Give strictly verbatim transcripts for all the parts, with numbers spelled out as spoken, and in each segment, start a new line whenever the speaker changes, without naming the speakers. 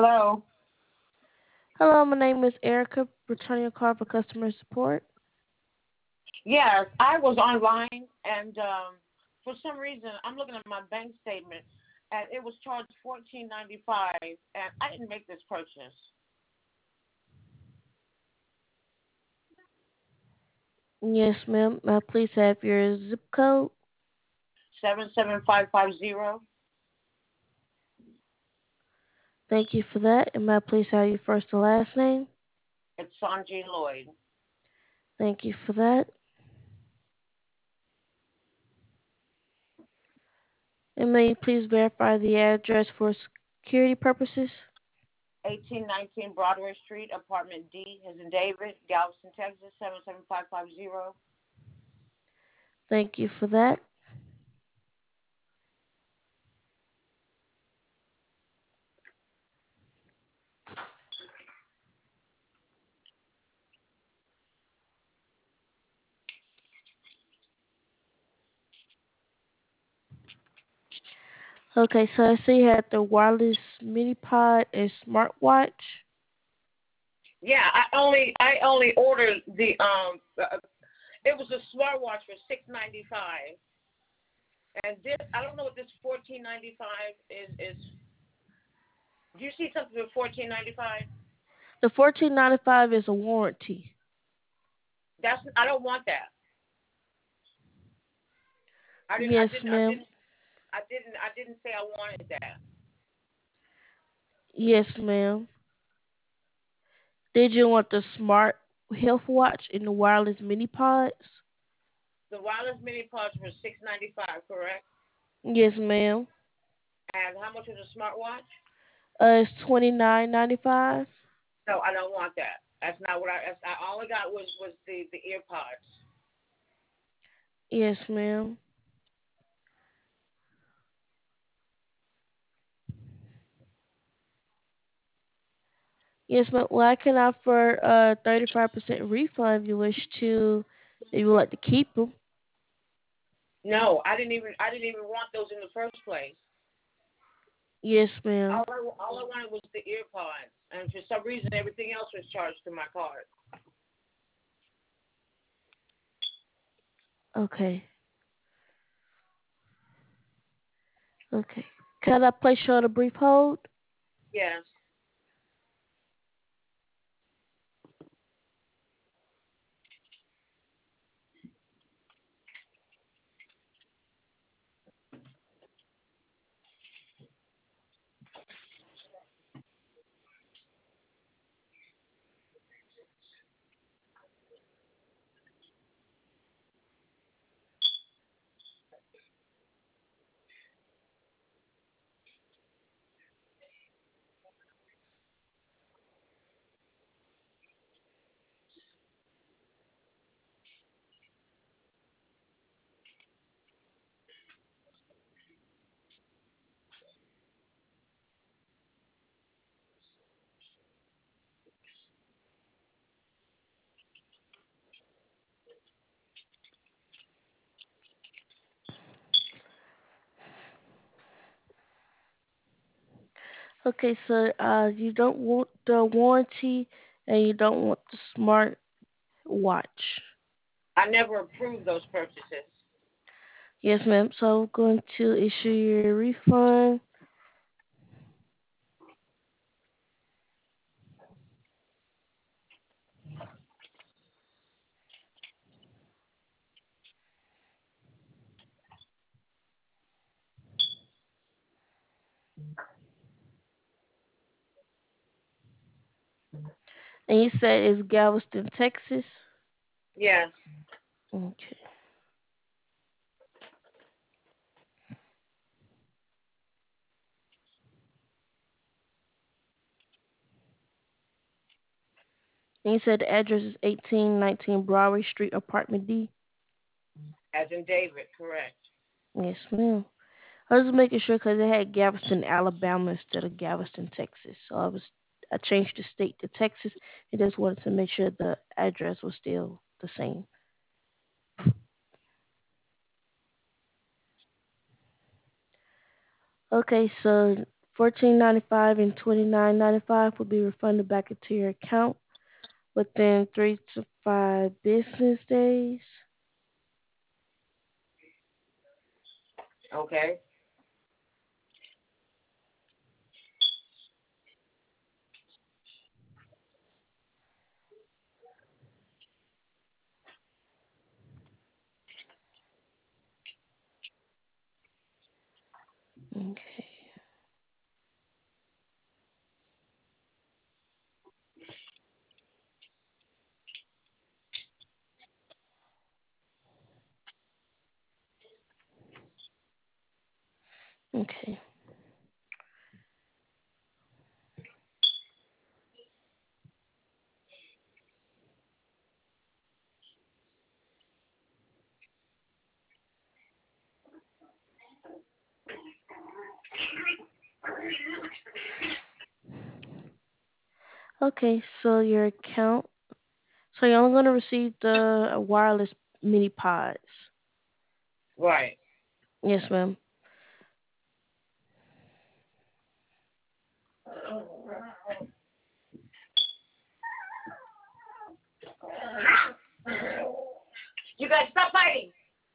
Hello.
Hello, my name is Erica, returning your call for customer support.
Yes, I was online, and um, for some reason, I'm looking at my bank statement, and it was charged fourteen ninety five, and I didn't make this purchase.
Yes, ma'am. May I please have your zip code?
Seven seven five five zero.
Thank you for that. And may I please have your first and last name?
It's Sanjay Lloyd.
Thank you for that. And may you please verify the address for security purposes?
Eighteen nineteen Broadway Street, Apartment D, as in David, Galveston, Texas. Seven seven five five zero.
Thank you for that. Okay, so I see you had the wireless mini pod and smartwatch.
Yeah, I only I only ordered the um. Uh, it was a smartwatch for six ninety five, and this I don't know what this fourteen ninety five is is. Do you see something for fourteen ninety five?
The fourteen ninety five is a warranty.
That's I don't want that. I didn't I
Yes,
didn't I
ma'am.
didn't I didn't I didn't say I wanted that.
Yes, ma'am. Did you want the smart health watch and the wireless mini pods?
The wireless mini pods were six ninety five, correct?
Yes, ma'am.
And how much was a smartwatch?
Uh, it's twenty nine ninety five.
No, I don't want that. That's not what I. That's, I all I got was was the the ear pods.
Yes, ma'am. Yes, ma'am. Well, I can offer a thirty five percent refund if you wish to. If you would like to keep them.
No, I didn't even I didn't even want those in the first place.
Yes, ma'am.
All I all I wanted was the ear pods, and for some reason everything else was charged to my card.
Okay. Okay. Can I place you on a brief hold?
Yes.
Okay, so uh, you don't want the warranty and you don't want the smart watch.
I never approved those purchases.
Yes, ma'am. So I'm going to issue your refund. And you said it's Galveston, Texas.
Yes.
Okay. And you said the address is eighteen nineteen Broadway Street, Apartment D.
As in David, correct.
Yes, ma'am. I was just making sure because it had Galveston, Alabama instead of Galveston, Texas. So I was I changed the state to Texas. I just wanted to make sure the address was still the same. Okay, so fourteen ninety five and twenty nine ninety five will be refunded back into your account within three to five business days.
Okay.
Okay. Okay. Okay, so your account. So you're only going to receive the wireless mini pods.
Right.
Yes, ma'am.
You guys stop fighting.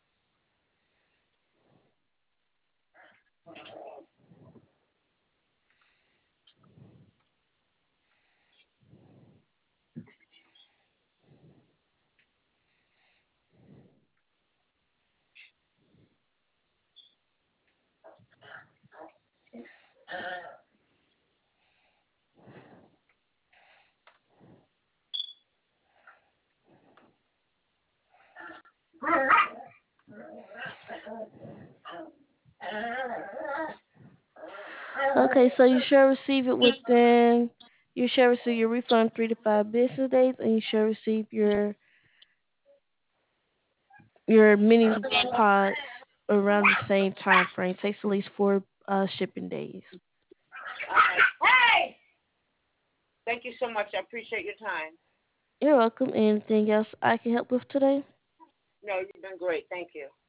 Okay, so you should receive it within. You should receive your refund three to five business days, and you should receive your your mini pods around the same time frame. Takes at least four uh, shipping days.
Hey! Thank you so much. I appreciate your time.
You're welcome. Anything else I can help with today?
No, you've been great. Thank you.